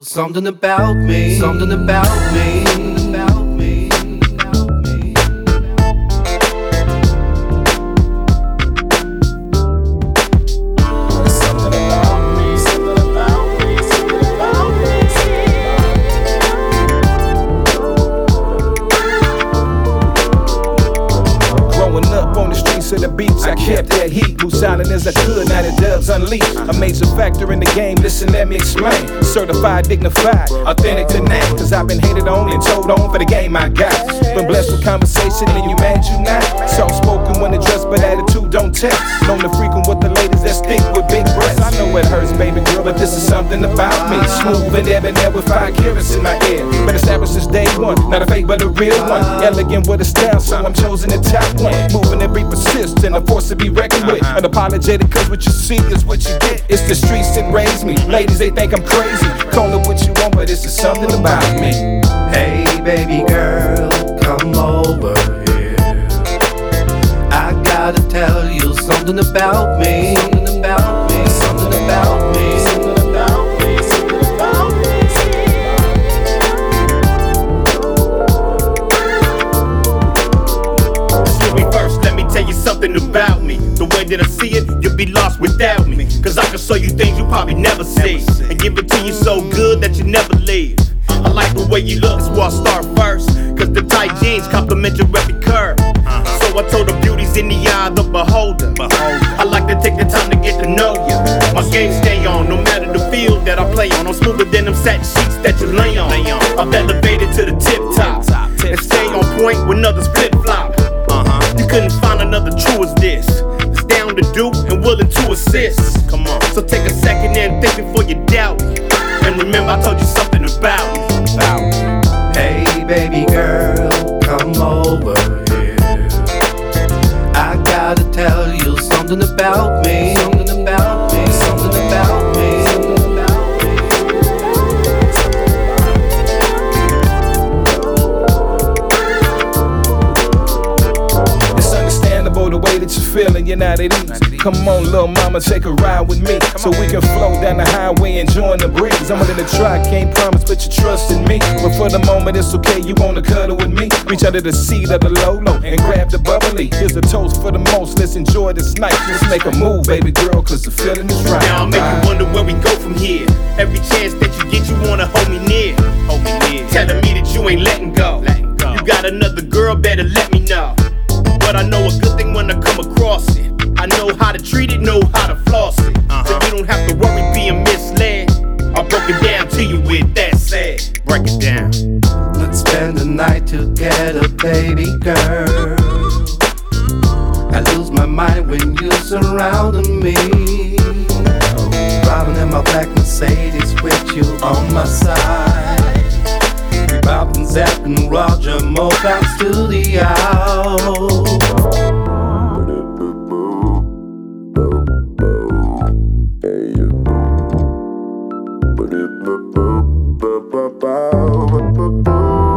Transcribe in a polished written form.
Something about me, something about me, about me, about me. Something about me, something about me, something about me, Growing up on the streets of the beach, I kept that heat. Grew silent as I could, now the dubs unleashed. A major factor in the game, listen, let me explain. Certified, dignified, authentic to name. Cause I've been hated on and told on for the game I got. Been blessed with conversation and you mad you not. Soft spoken when addressed, but attitude don't text. Known to frequent with the ladies that stick with big breasts. I know it hurts, baby girl, but this is something about me. Smooth and debonair with 5 carats in my ear. Been established since day one, not a fake but a real one. Elegant with a style, so I'm chosen the top one. Moving and be persistent, a force to be reckoned with. Unapologetic, cause what you see is what you get. It's the streets that raise me. Ladies, they think I'm crazy. Call it what you want, but it's just something about me. Hey baby girl, come over here. I gotta tell you something about me, something about me, something about me, something about me, something about me. Excuse me first, let me tell you something about me. The way that I see it, you'll be lost without me. Cause I can show you things you probably never see. And give it to you so good that you never leave. I like the way you look, that's why I start first. Cause the tight jeans compliment your every curve. So I told the beauty's in the eye of the beholder. I like to take the time to get to know you. My game stay on, no matter the field that I play on. I'm smoother than them satin sheets that you lay on. I've elevated to the tip top and stay on point when others flip flop. You couldn't find another true as this. It's down to do and willing to assist. Come on, so take a second and think before you doubt me. And remember, I told you something about me. Hey baby girl, come over here. I gotta tell you something about me, something about me, something about me, something about me. It's understandable the way that you're feeling, you're not at ease. Come on, little mama, take a ride with me. So we can flow down the highway enjoying the breeze. I'm willing to try, can't promise, but you trust in me. But for the moment, it's okay, you wanna cuddle with me. Reach out to the seat of the Lolo and grab the bubbly. Here's a toast for the most, let's enjoy this night. Let's make a move, baby girl, cause the feeling is right. Now I'll make you wonder where we go from here. Every chance that you get, you wanna hold me near. Telling me that you ain't letting go. You got another girl, better let me know. But I know a good thing when I come across it. I know how to treat it, know how to floss it. So you don't have to worry being misled. I broke it down to you with that said. Break it down. Let's spend the night together, baby girl. I lose my mind when you're surrounding me. Driving in my black Mercedes with you on my side. We bopping, zapping, Roger Motown Studio. Ba-ba-ba-ba-ba-ba-ba-ba